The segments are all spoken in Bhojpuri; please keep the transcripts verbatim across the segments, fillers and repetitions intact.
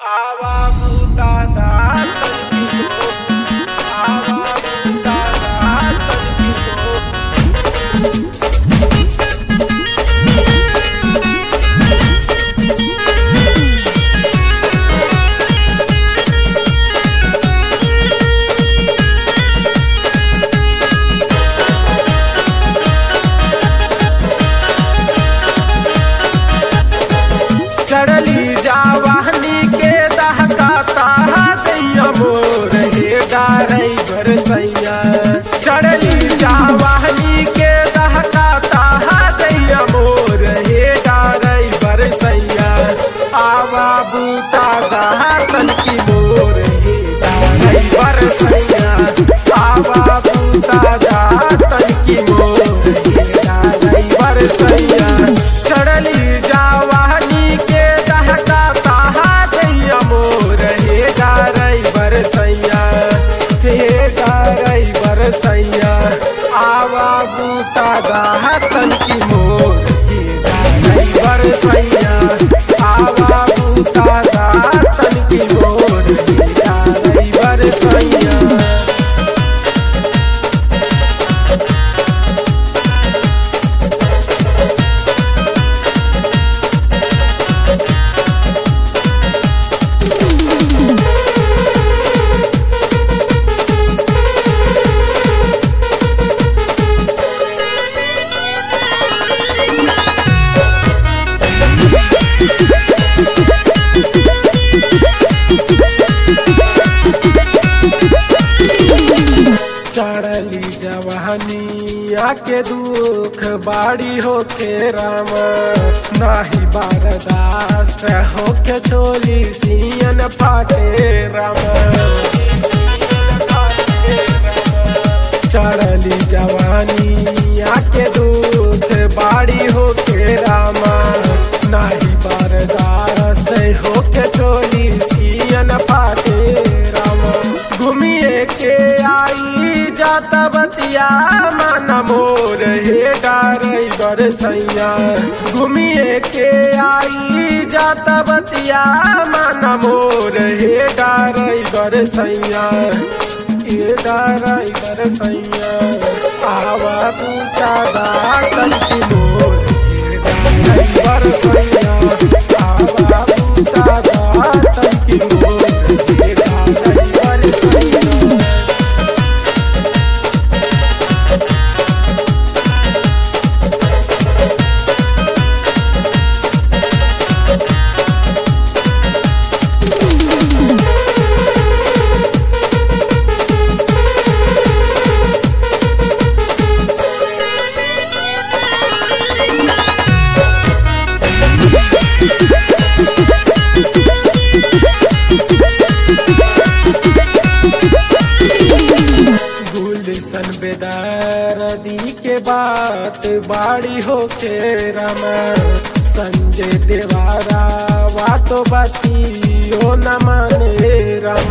आवा बुतादा तनकी को आवा बुतादा तनकी को चढ़ली जावानी के दहकाता दैया मोर हे ड्राइवर सैया। चढ़ली जावानी के दहकाता दैया मोर हे ड्राइवर सैया। आवा बुता तनकी मोर हे ड्राइवर सैया। आवा बुता तनकी मोर हे ड्राइवर सैया। चढ़ली जावानी के दहकाता दैया मोर हे ड्राइवर सैया। हे ड्राइवर सैया। आवा बुता तनकी मोर हे ड्राइवर सैया। आवा बुता तनकी मोर हे ड्राइवर सैया। चढ़ली जवानी आके दुख बाड़ी होके राम। नाही बारदास होके चोली सियन फाटे राम। चढ़ली जवानी आके दुख बाड़ी होके राम। नाही बारदास होके चोली सियन फाटे राम। घूमिए के आई जाता बतिया मन मोर हे ड्राइवर सैया। घूमिए के आई जाता बतिया मन मोर हे ड्राइवर सैया। ये ड्राइवर सैया। आवा बुता तनकी मोर हे ड्राइवर सैया। आवा बुता तनकी मोर हे ड्राइवर सैया। गुलशन बेदारदी के बात बाड़ी होके राम। संजय देवारा वातो बातियो न माने राम।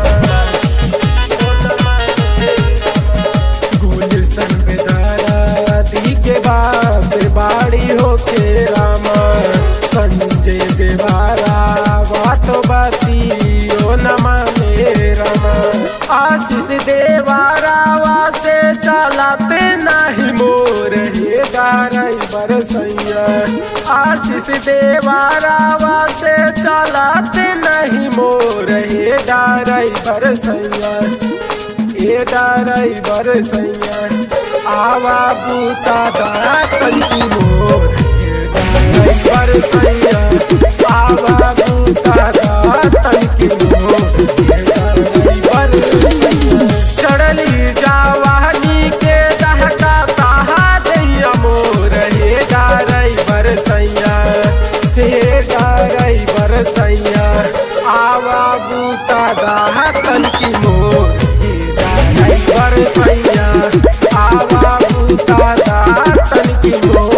गुलशन बेदारदी के बात बाड़ी होके राम। संजय देवारा वातो बातियो न माने राम। आशीष देवारा वासे चलाते नहीं मोर हे ड्राइवर सैया। आशीष देवारा वासे चलाते नहीं मोर हे ड्राइवर सैया। हे ड्राइवर सैया। आवा बुता तनकी मोर हे ड्राइवर सैया। आवा बुता तनकी मोर हे ड्राइवर सैया। चढ़ली जावानी के दहकाता दैया मोर हे ड्राइवर सैया। हे ड्राइवर सैया। आवा बुता तनकी मोर हे ड्राइवर सैया। आवा बुता तनकी मोर